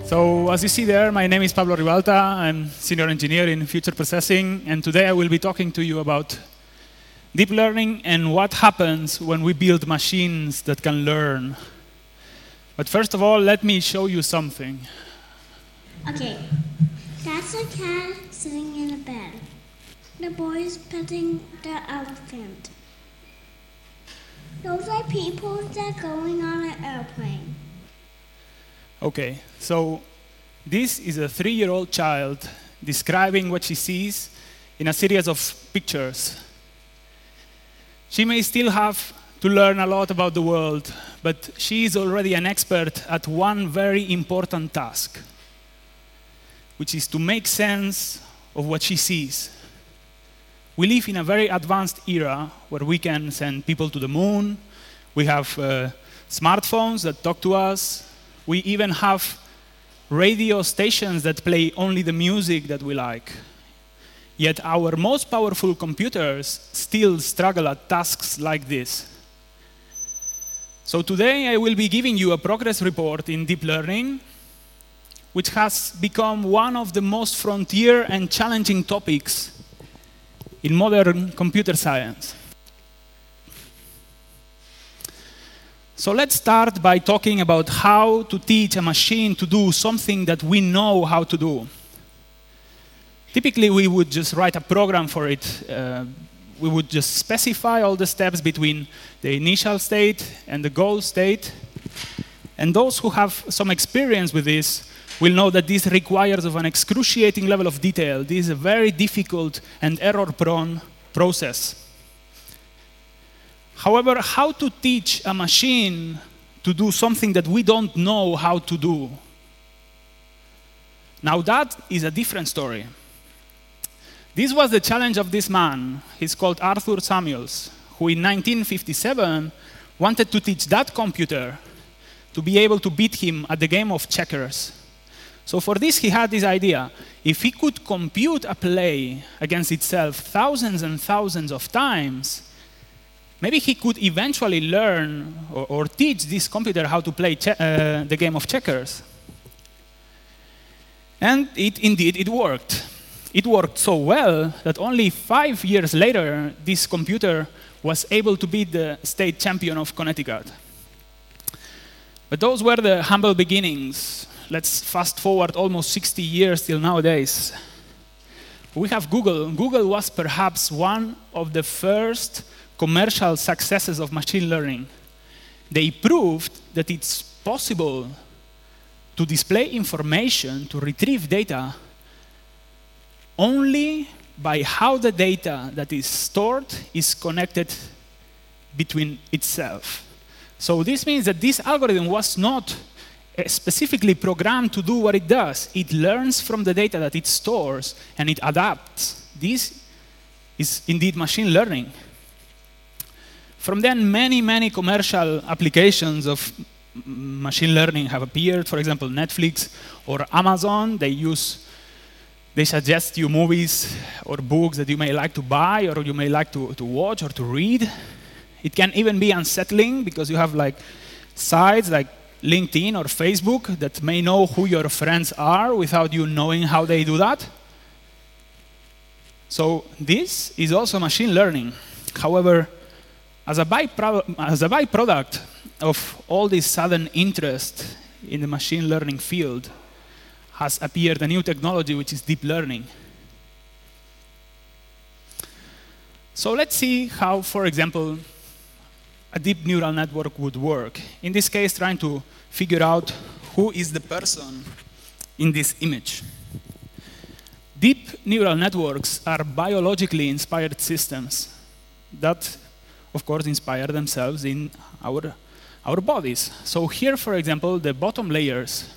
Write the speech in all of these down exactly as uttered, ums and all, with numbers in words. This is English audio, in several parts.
So as you see there, my name is Pablo Ribalta. I'm senior engineer in feature processing, and today I will be talking to you about deep learning and what happens when we build machines that can learn. But first of all, let me show you something. Okay, that's a cat sitting in a bed. The boy is petting the elephant. Those are people that are going on an airplane. Okay, so this is a three-year-old child describing what she sees in a series of pictures. She may still have to learn a lot about the world, but she is already an expert at one very important task, which is to make sense of what she sees. We live in a very advanced era where we can send people to the moon. We have uh, smartphones that talk to us. We even have radio stations that play only the music that we like. Yet our most powerful computers still struggle at tasks like this. So today I will be giving you a progress report in deep learning, which has become one of the most frontier and challenging topics in modern computer science. So let's start by talking about how to teach a machine to do something that we know how to do. Typically, we would just write a program for it. Uh, we would just specify all the steps between the initial state and the goal state. And those who have some experience with this will know that this requires of an excruciating level of detail. This is a very difficult and error-prone process. However, how to teach a machine to do something that we don't know how to do? Now that is a different story. This was the challenge of this man. He's called Arthur Samuels, who in nineteen fifty-seven wanted to teach that computer to be able to beat him at the game of checkers. So for this, he had this idea. If he could compute a play against itself thousands and thousands of times, maybe he could eventually learn or, or teach this computer how to play che- uh, the game of checkers. And it indeed, it worked. It worked so well that only five years later, this computer was able to beat the state champion of Connecticut. But those were the humble beginnings. Let's fast forward almost sixty years till nowadays. We have Google. Google was perhaps one of the first commercial successes of machine learning. They proved that it's possible to display information, to retrieve data, only by how the data that is stored is connected between itself. So this means that this algorithm was not specifically programmed to do what it does. It learns from the data that it stores and it adapts. This is indeed machine learning. From then, many, many commercial applications of machine learning have appeared. For example, Netflix or Amazon, they use, they suggest you movies or books that you may like to buy or you may like to, to watch or to read. It can even be unsettling because you have like sites like LinkedIn or Facebook that may know who your friends are without you knowing how they do that. So this is also machine learning. However, as a, bypro- as a byproduct of all this sudden interest in the machine learning field has appeared a new technology, which is deep learning. So let's see how, for example, a deep neural network would work. In this case, trying to figure out who is the person in this image. Deep neural networks are biologically inspired systems that, of course, inspire themselves in our, our bodies. So here, for example, the bottom layers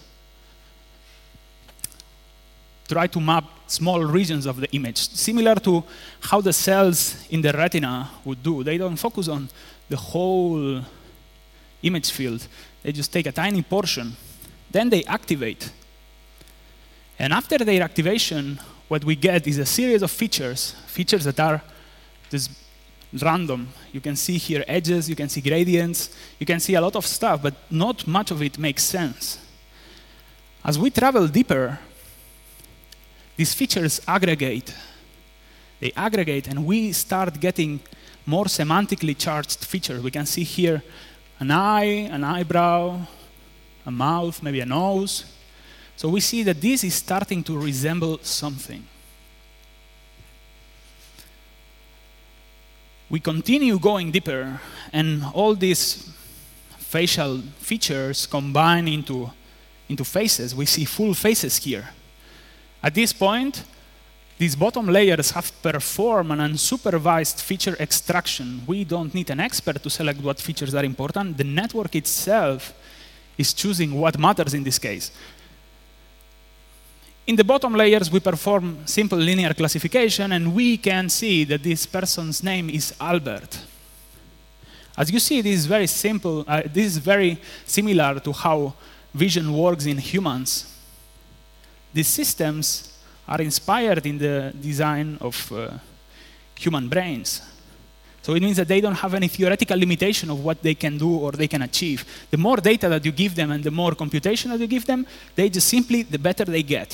try to map small regions of the image, similar to how the cells in the retina would do. They don't focus on the whole image field. They just take a tiny portion. Then they activate. And after their activation, what we get is a series of features, features that are just random. You can see here edges, you can see gradients, you can see a lot of stuff, but not much of it makes sense. As we travel deeper, these features aggregate. They aggregate, and we start getting more semantically charged features. We can see here an eye, an eyebrow, a mouth, maybe a nose. So we see that this is starting to resemble something. We continue going deeper, and all these facial features combine into, into faces. We see full faces here. At this point, these bottom layers have performed an unsupervised feature extraction. We don't need an expert to select what features are important. The network itself is choosing what matters in this case. In the bottom layers, we perform simple linear classification, and we can see that this person's name is Albert. As you see, this is very simple. Uh, this is very similar to how vision works in humans. These systems are inspired in the design of uh, human brains. So it means that they don't have any theoretical limitation of what they can do or they can achieve. The more data that you give them and the more computation that you give them, they just simply, the better they get.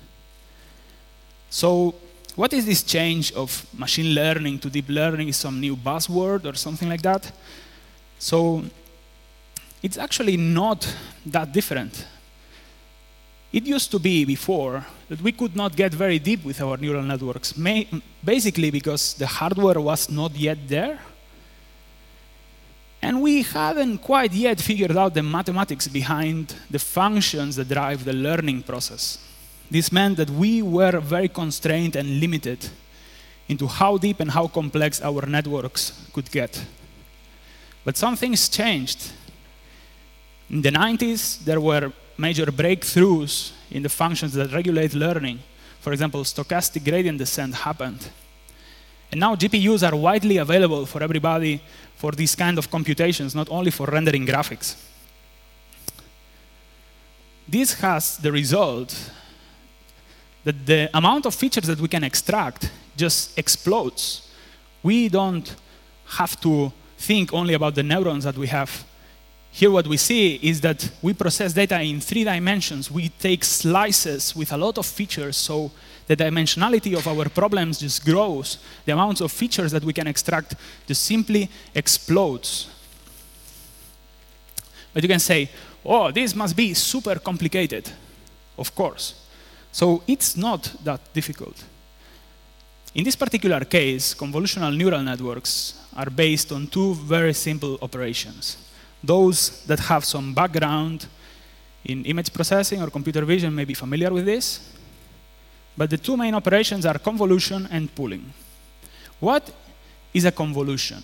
So what is this change of machine learning to deep learning? Is some new buzzword or something like that? So it's actually not that different. It used to be before that we could not get very deep with our neural networks, basically because the hardware was not yet there. And we hadn't quite yet figured out the mathematics behind the functions that drive the learning process. This meant that we were very constrained and limited into how deep and how complex our networks could get. But some things changed. In the nineties, there were major breakthroughs in the functions that regulate learning. For example, stochastic gradient descent happened. And now G P Us are widely available for everybody for these kind of computations, not only for rendering graphics. This has the result that the amount of features that we can extract just explodes. We don't have to think only about the neurons that we have. Here what we see is that we process data in three dimensions. We take slices with a lot of features, so the dimensionality of our problems just grows. The amounts of features that we can extract just simply explodes. But you can say, oh, this must be super complicated. Of course. So it's not that difficult. In this particular case, convolutional neural networks are based on two very simple operations. Those that have some background in image processing or computer vision may be familiar with this. But the two main operations are convolution and pooling. What is a convolution?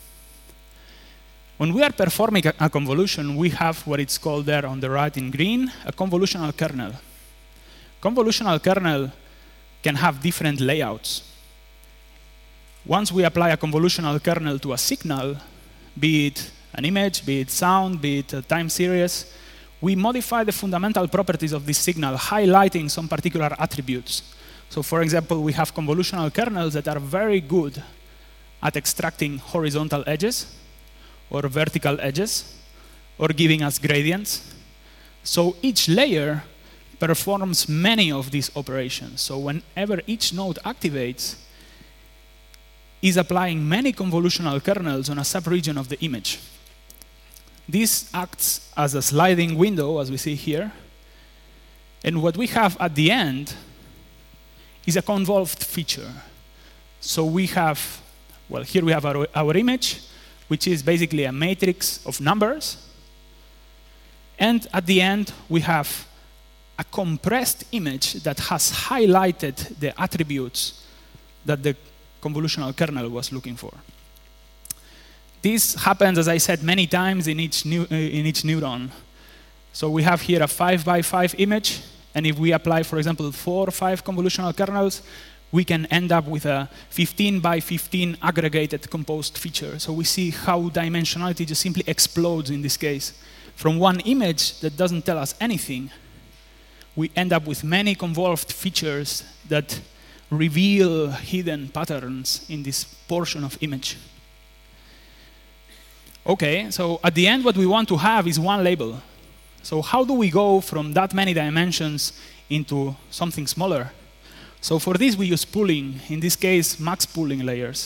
When we are performing a convolution, we have what it's called there on the right in green, a convolutional kernel. Convolutional kernel can have different layouts. Once we apply a convolutional kernel to a signal, be it an image, be it sound, be it a time series, we modify the fundamental properties of this signal, highlighting some particular attributes. So for example, we have convolutional kernels that are very good at extracting horizontal edges or vertical edges or giving us gradients. So each layer performs many of these operations. So whenever each node activates, is applying many convolutional kernels on a subregion of the image. This acts as a sliding window, as we see here. And what we have at the end is a convolved feature. So we have, well, here we have our, our image, which is basically a matrix of numbers. And at the end, we have a compressed image that has highlighted the attributes that the convolutional kernel was looking for. This happens, as I said, many times in each, new, uh, in each neuron. So we have here a five by five image, and if we apply, for example, four or five convolutional kernels, we can end up with a fifteen by fifteen aggregated composed feature. So we see how dimensionality just simply explodes in this case. From one image that doesn't tell us anything, we end up with many convolved features that reveal hidden patterns in this portion of image. Okay, so at the end what we want to have is one label. So how do we go from that many dimensions into something smaller? So for this, we use pooling. In this case, max pooling layers.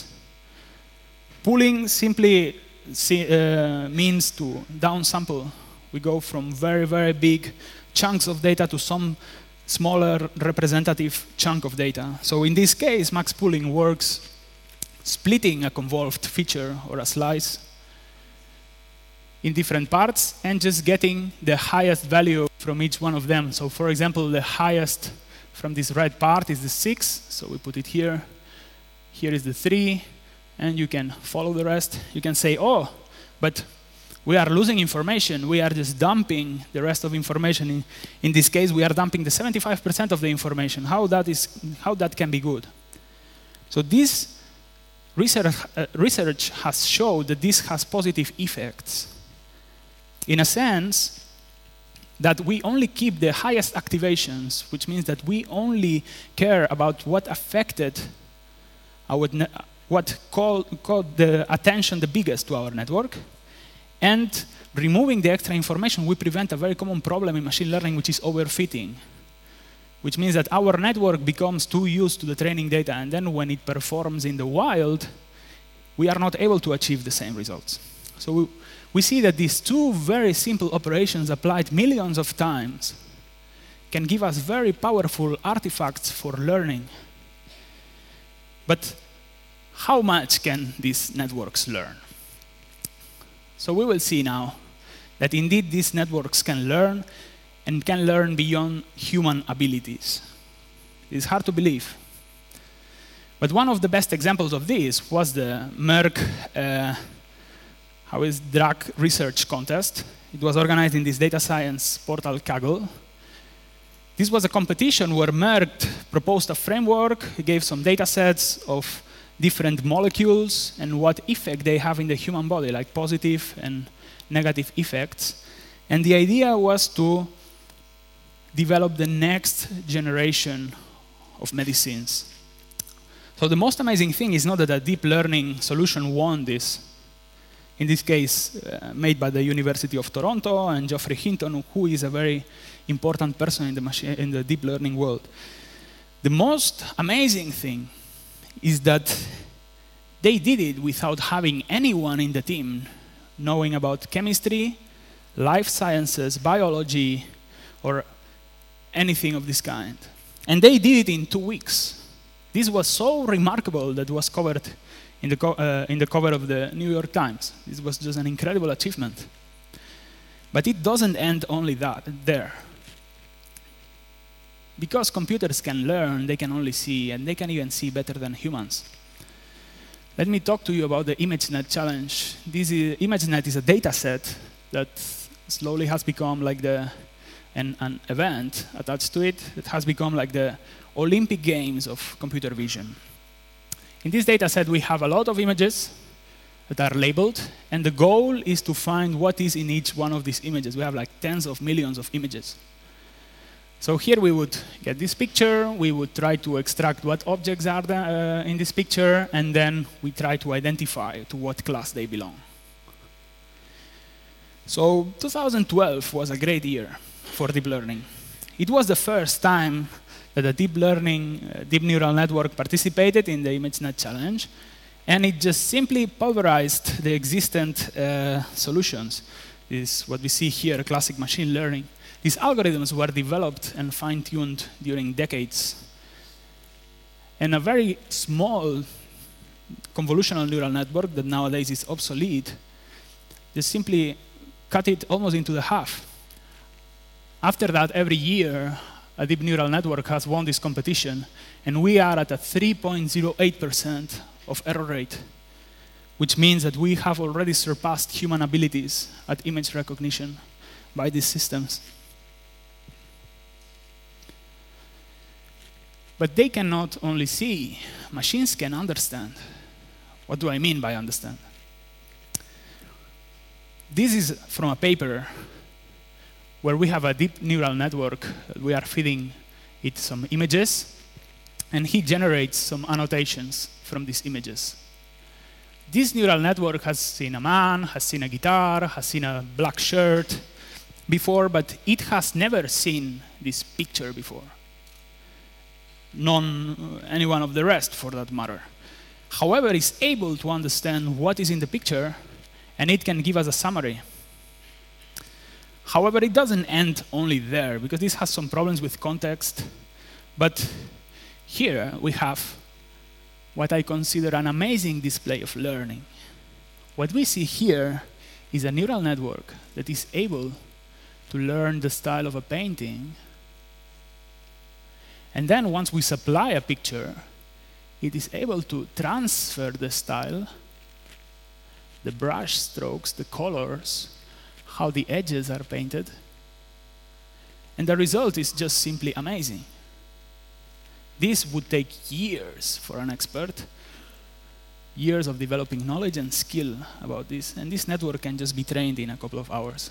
Pooling simply uh, means to downsample. We go from very, very big chunks of data to some smaller representative chunk of data. So in this case, max pooling works splitting a convolved feature or a slice in different parts and just getting the highest value from each one of them. So for example, the highest from this red part is the six, so we put it here. Here is the three, and you can follow the rest. You can say, oh, but we are losing information. We are just dumping the rest of information. In, in this case, we are dumping the seventy-five percent of the information. How that is, how that can be good? So this research, uh, research has showed that this has positive effects. In a sense, that we only keep the highest activations, which means that we only care about what affected our what called, called the attention the biggest to our network. And removing the extra information, we prevent a very common problem in machine learning, which is overfitting, which means that our network becomes too used to the training data, and then when it performs in the wild, we are not able to achieve the same results. So we, we see that these two very simple operations applied millions of times can give us very powerful artifacts for learning. But how much can these networks learn? So we will see now that indeed these networks can learn and can learn beyond human abilities. It's hard to believe. But one of the best examples of this was the Merck uh, how is drug research contest. It was organized in this data science portal Kaggle. This was a competition where Merck proposed a framework, gave some data sets of different molecules and what effect they have in the human body, like positive and negative effects. And the idea was to develop the next generation of medicines. So the most amazing thing is not that a deep learning solution won this. In this case, uh, made by the University of Toronto and Geoffrey Hinton, who is a very important person in the, machine, in the deep learning world. The most amazing thing is that they did it without having anyone in the team knowing about chemistry, life sciences, biology, or anything of this kind. And they did it in two weeks. This was so remarkable that it was covered in the, co uh, in the cover of the New York Times. This was just an incredible achievement. But it doesn't end only that, there. Because computers can learn, they can only see, and they can even see better than humans. Let me talk to you about the ImageNet challenge. This is, ImageNet is a data set that slowly has become like the, an, an event attached to it that has become like the Olympic Games of computer vision. In this data set, we have a lot of images that are labeled, and the goal is to find what is in each one of these images. We have like tens of millions of images. So here we would get this picture, we would try to extract what objects are there, uh, in this picture, and then we try to identify to what class they belong. So two thousand twelve was a great year for deep learning. It was the first time that a deep learning, uh, deep neural network participated in the ImageNet challenge, and it just simply pulverized the existent uh, solutions. This is what we see here, classic machine learning. These algorithms were developed and fine-tuned during decades. And a very small convolutional neural network that nowadays is obsolete just simply cut it almost into the half. After that, every year, a deep neural network has won this competition, and we are at a three point zero eight percent of error rate, which means that we have already surpassed human abilities at image recognition by these systems. But they cannot only see, machines can understand. What do I mean by understand? This is from a paper where we have a deep neural network. We are feeding it some images, and he generates some annotations from these images. This neural network has seen a man, has seen a guitar, has seen a black shirt, before, but it has never seen this picture before. None, any one of the rest, for that matter. However, it's able to understand what is in the picture, and it can give us a summary. However, it doesn't end only there, because this has some problems with context. But here we have what I consider an amazing display of learning. What we see here is a neural network that is able to learn the style of a painting. And then once we supply a picture, it is able to transfer the style, the brush strokes, the colors, how the edges are painted. And the result is just simply amazing. This would take years for an expert, years of developing knowledge and skill about this, and this network can just be trained in a couple of hours.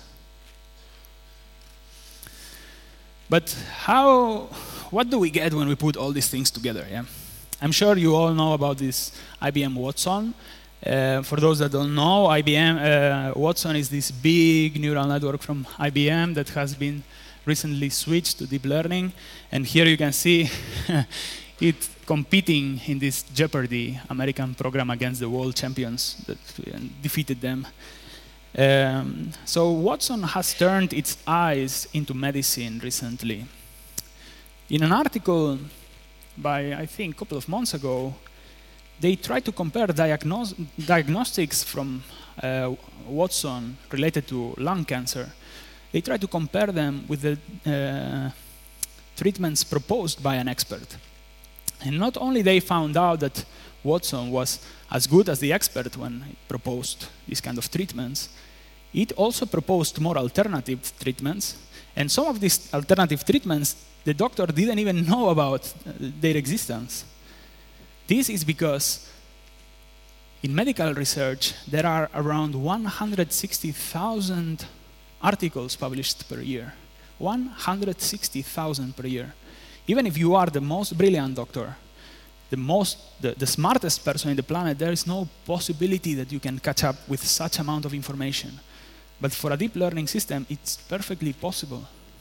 But how, what do we get when we put all these things together? Yeah? I'm sure you all know about this I B M Watson. Uh, for those that don't know, I B M uh, Watson is this big neural network from I B M that has been recently switched to deep learning. And here you can see it competing in this Jeopardy American program against the world champions that defeated them. Um, so Watson has turned its eyes into medicine recently. In an article by, I think, a couple of months ago, they tried to compare diagnos diagnostics from uh, Watson related to lung cancer. They tried to compare them with the uh, treatments proposed by an expert. And not only they found out that Watson was as good as the expert when he proposed these kind of treatments, it also proposed more alternative treatments. And some of these alternative treatments, the doctor didn't even know about uh, their existence. This is because in medical research, there are around one hundred sixty thousand articles published per year. one hundred sixty thousand per year. Even if you are the most brilliant doctor, the, most, the, the smartest person in the planet, there is no possibility that you can catch up with such amount of information. But for a deep learning system, it's perfectly possible.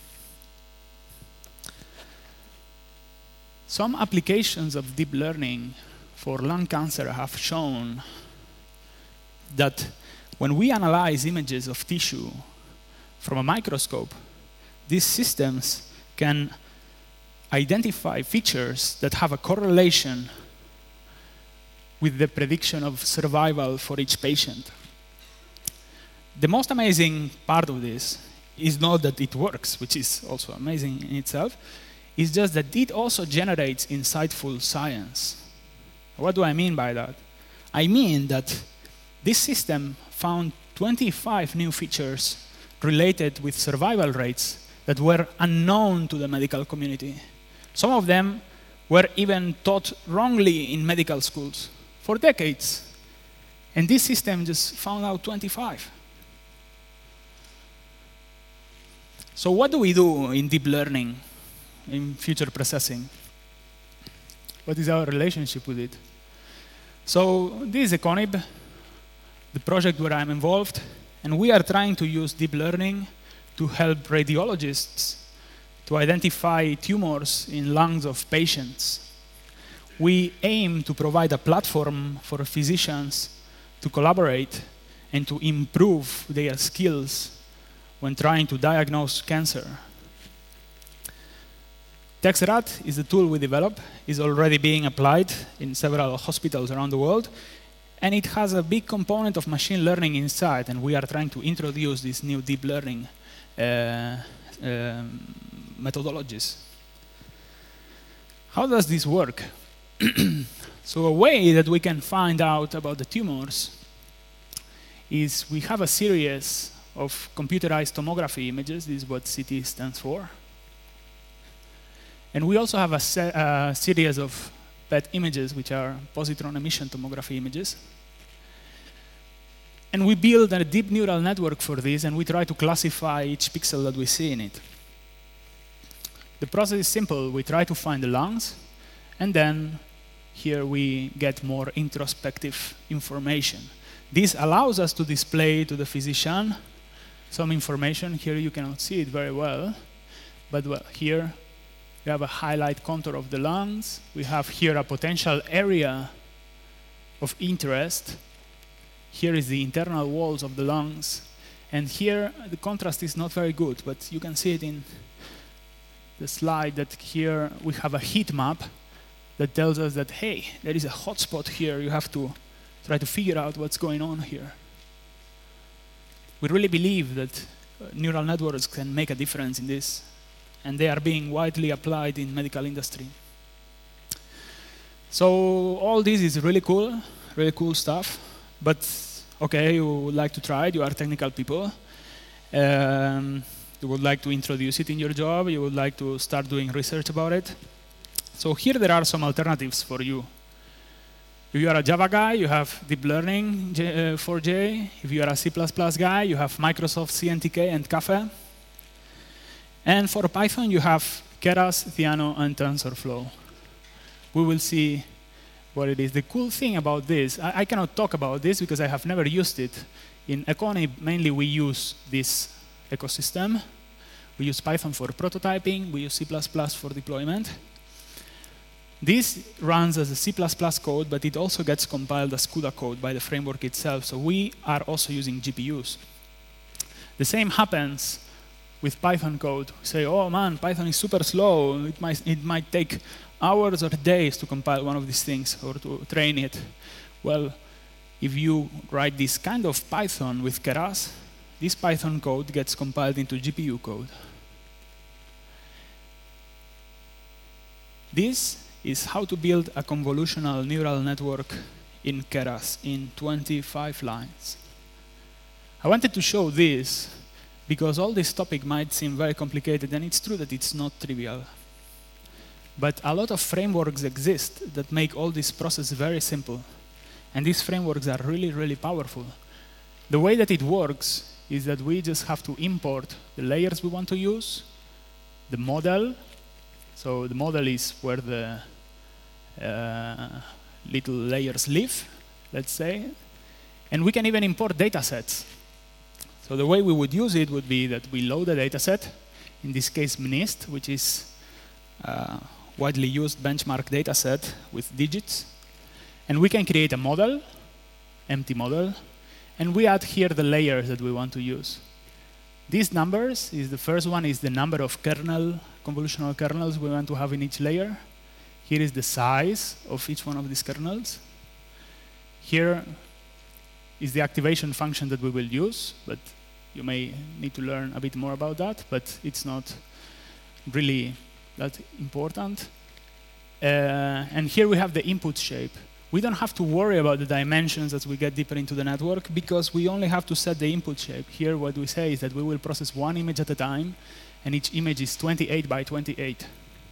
Some applications of deep learning for lung cancer have shown that when we analyze images of tissue from a microscope, these systems can identify features that have a correlation with the prediction of survival for each patient. The most amazing part of this is not that it works, which is also amazing in itself. It's just that it also generates insightful science. What do I mean by that? I mean that this system found twenty-five new features related with survival rates that were unknown to the medical community. Some of them were even taught wrongly in medical schools for decades. And this system just found out twenty-five. So what do we do in deep learning, in feature processing? What is our relationship with it? So this is Econib, the project where I'm involved, and we are trying to use deep learning to help radiologists to identify tumors in lungs of patients. We aim to provide a platform for physicians to collaborate and to improve their skills when trying to diagnose cancer. TexRat is the tool we develop, is already being applied in several hospitals around the world, and it has a big component of machine learning inside, and we are trying to introduce these new deep learning uh, uh, methodologies. How does this work? So a way that we can find out about the tumors is we have a series of computerized tomography images. This is what C T stands for. And we also have a se uh, series of P E T images, which are positron emission tomography images. And we build a deep neural network for this, and we try to classify each pixel that we see in it. The process is simple. We try to find the lungs, and then here we get more introspective information. This allows us to display to the physician some information. Here you cannot see it very well, but well, here we have a highlight contour of the lungs. We have here a potential area of interest. Here is the internal walls of the lungs. And here the contrast is not very good, but you can see it in the slide that here we have a heat map that tells us that, hey, there is a hotspot here. You have to try to figure out what's going on here. We really believe that uh, neural networks can make a difference in this, and they are being widely applied in medical industry. So all this is really cool, really cool stuff, but okay, you would like to try it, you are technical people. Um, you would like to introduce it in your job, you would like to start doing research about it. So here there are some alternatives for you. If you are a Java guy, you have deep learning four J. If you are a C plus plus guy, you have Microsoft C N T K and Caffe. And for Python, you have Keras, Theano, and TensorFlow. We will see what it is. The cool thing about this, I, I cannot talk about this because I have never used it. In Econi, mainly we use this ecosystem. We use Python for prototyping. We use C plus plus for deployment. This runs as a C plus plus code, but it also gets compiled as CUDA code by the framework itself. So we are also using G P Us. The same happens with Python code. We say, oh man, Python is super slow. It might, it might take hours or days to compile one of these things or to train it. Well, if you write this kind of Python with Keras, this Python code gets compiled into G P U code. This is how to build a convolutional neural network in Keras in twenty-five lines. I wanted to show this because all this topic might seem very complicated, and it's true that it's not trivial. But a lot of frameworks exist that make all this process very simple. And these frameworks are really, really powerful. The way that it works is that we just have to import the layers we want to use, the model. So the model is where the uh, little layers live, let's say. And we can even import data sets. So the way we would use it would be that we load a data set, in this case MNIST, which is a widely used benchmark data set with digits. And we can create a model, empty model, and we add here the layers that we want to use. These numbers, is the first one is the number of kernel, convolutional kernels we want to have in each layer. Here is the size of each one of these kernels. Here is the activation function that we will use, but you may need to learn a bit more about that, but it's not really that important. Uh, and here we have the input shape. We don't have to worry about the dimensions as we get deeper into the network because we only have to set the input shape. Here what we say is that we will process one image at a time, and each image is twenty-eight by twenty-eight.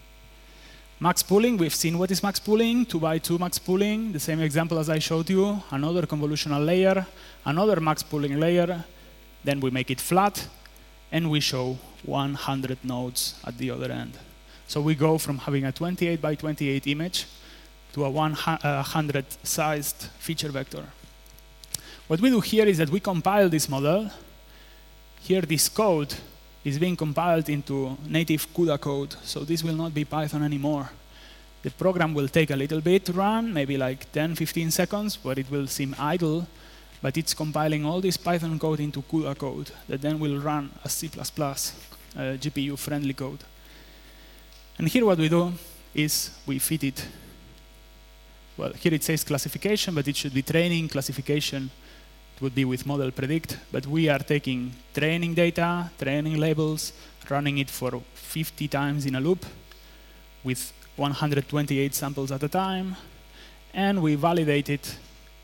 Max pooling, we've seen what is max pooling, two by two max pooling, the same example as I showed you, another convolutional layer, another max pooling layer, then we make it flat, and we show one hundred nodes at the other end. So we go from having a twenty-eight by twenty-eight image to a one hundred sized feature vector. What we do here is that we compile this model. Here this code is being compiled into native CUDA code, so this will not be Python anymore. The program will take a little bit to run, maybe like ten, fifteen seconds, where it will seem idle, but it's compiling all this Python code into CUDA code that then will run as C plus plus, uh, G P U-friendly code. And here what we do is we feed it. Well, here it says classification, but it should be training, classification. It would be with model predict, but we are taking training data, training labels, running it for fifty times in a loop with one hundred twenty-eight samples at a time, and we validate it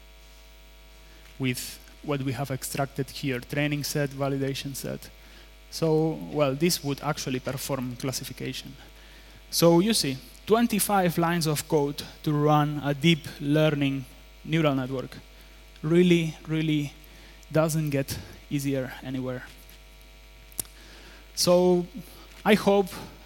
with what we have extracted here, training set, validation set. So, well, this would actually perform classification. So you see, twenty-five lines of code to run a deep learning neural network. Really, really doesn't get easier anywhere. So I hope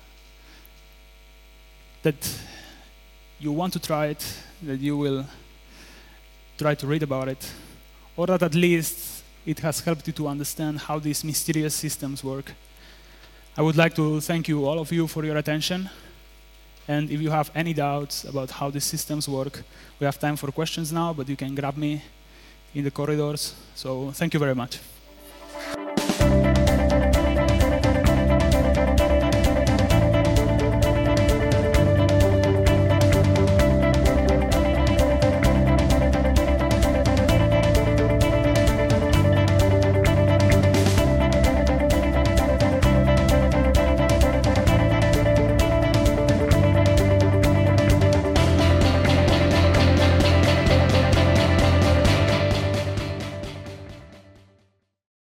that you want to try it, that you will try to read about it, or that at least it has helped you to understand how these mysterious systems work. I would like to thank you, all of you, for your attention. And if you have any doubts about how these systems work, we have time for questions now, but you can grab me in the corridors. So thank you very much.